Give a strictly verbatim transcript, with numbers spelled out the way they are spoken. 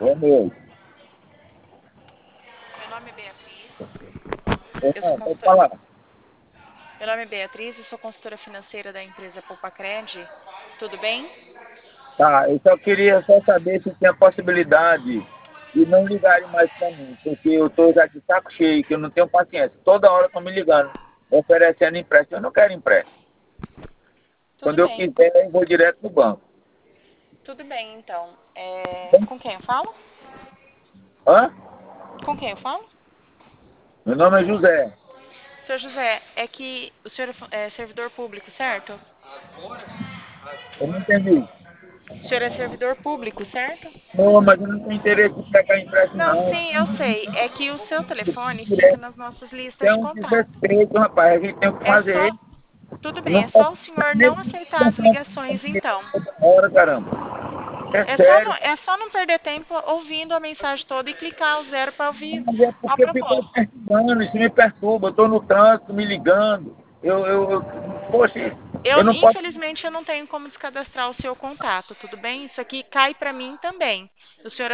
Boa noite. Meu nome é Beatriz. Eu sou Então, pode consultora. falar. Meu nome é Beatriz, eu sou consultora financeira da empresa Poupacred. Tudo bem? Tá, eu só queria só saber se tinha possibilidade de não ligarem mais para mim, porque eu estou já de saco cheio, que eu não tenho paciência. Toda hora estão me ligando, oferecendo empréstimo. Eu não quero empréstimo. Tudo Quando eu bem. quiser, eu vou direto no banco. Tudo bem, então. É, Com quem eu falo? Hã? Com quem eu falo? Meu nome é José. Senhor José, é que o senhor é fu- é servidor público, certo? Eu não entendi. O senhor é servidor público, certo? Não, mas eu não tenho interesse em pegar empréstimo, Não, não. sim, eu sei. É que o seu telefone fica Direto. nas nossas listas É de um contato. desrespeito, rapaz. A gente tem o que É fazer. só. Tudo Eu bem, não é posso só o ficar senhor não mesmo aceitar as comprando ligações, então. toda hora, caramba. É É só, não, sério. é só não perder tempo ouvindo a mensagem toda e clicar o zero para ouvir Mas é a porque ficou me proposta. perturbando, isso me perturba. Eu estou no trânsito, me ligando. Eu, eu, eu, poxa, eu Eu, não posso. infelizmente, eu não tenho como descadastrar o seu contato, tudo bem? Isso aqui cai para mim também. O senhor